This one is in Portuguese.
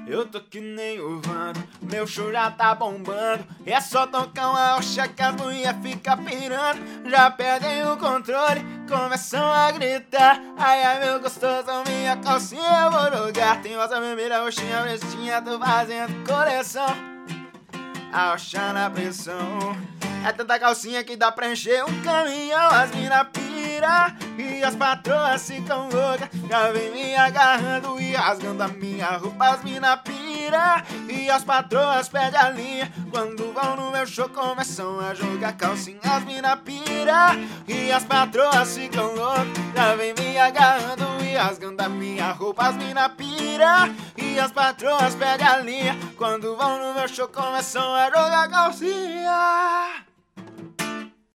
Eu tô que nem o Vando, meu show já tá bombando. É só tocar uma rocha que as mulher fica pirando. Já perdem o controle, começam a gritar. Ai, ai, meu gostoso, minha calcinha eu vou jogar. Tem rosa vermelha, roxinha, pretinha, tô fazendo coleção. A rocha na pressão. É tanta calcinha que dá pra encher um caminhão. As mina pira e as patroas ficam loucas. Já vem me agarrando e rasgando a minha roupa. As mina pira e as patroas perdem a linha. Quando vão no meu show começam a jogar calcinha. As mina pira e as patroas ficam loucas. Já vem me agarrando e rasgando a minha roupa. As mina pira e as patroas perdem a linha. Quando vão no meu show começam a jogar calcinha.